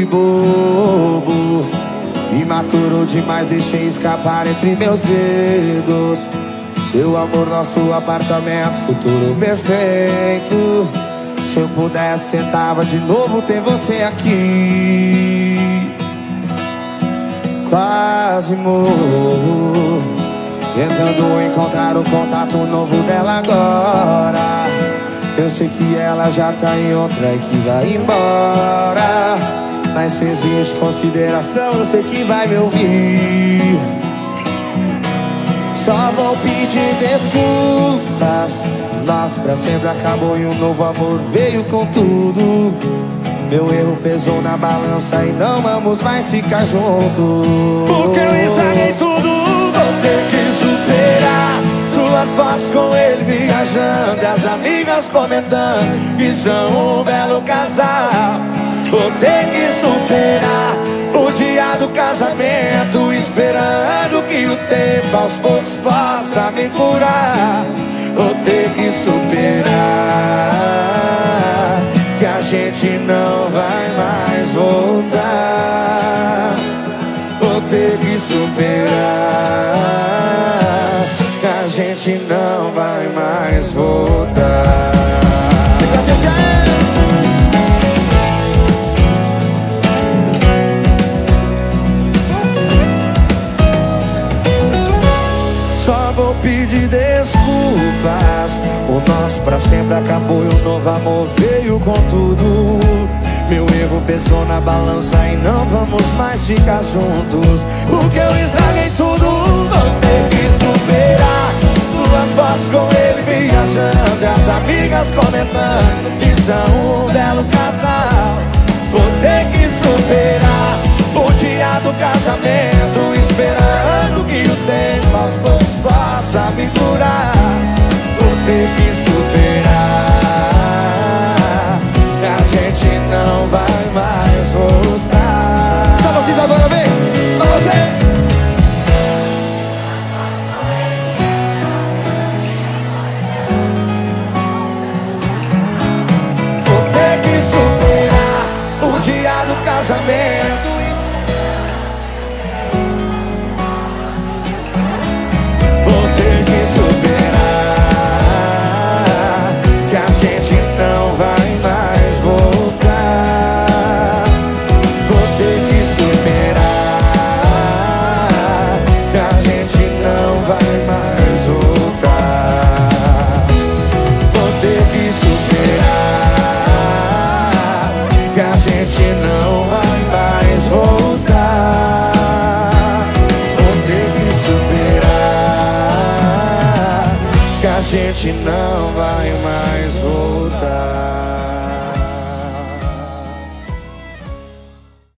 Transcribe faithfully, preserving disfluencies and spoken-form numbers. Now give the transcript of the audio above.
fui bobo, imaturo demais, deixei escapar entre meus dedos. Seu amor, nosso apartamento, futuro perfeito. Se eu pudesse, tentava de novo ter você aqui. Quase morro, tentando encontrar o contato novo dela agora. Eu sei que ela já tá em outra e que vai embora, mas se existe consideração, eu sei que vai me ouvir. Só vou pedir desculpas. Nosso pra sempre acabou e um novo amor veio com tudo. Meu erro pesou na balança e não vamos mais ficar juntos. Porque eu estraguei tudo. Vou ter que superar suas fotos com ele viajando e as amigas comentando que são um belo casal. Vou ter que superar o dia do casamento, esperando que o tempo aos poucos possa me curar. Vou ter que superar que a gente não vai mais voltar. Vou ter que superar que a gente não vai mais voltar. Só vou pedir desculpas. O nosso pra sempre acabou e o novo amor veio com tudo. Meu erro pesou na balança e não vamos mais ficar juntos. Porque eu estraguei tudo. Vou ter que superar suas fotos com ele viajando e as amigas comentando que são um belo casal. Vou ter que superar o dia do casamento, esperando que o tempo aos poucos possa me curar. Vou ter que superar que a gente não vai mais voltar. Só vocês agora, vem! Só você! Vou ter que superar o dia do casamento. A gente não vai mais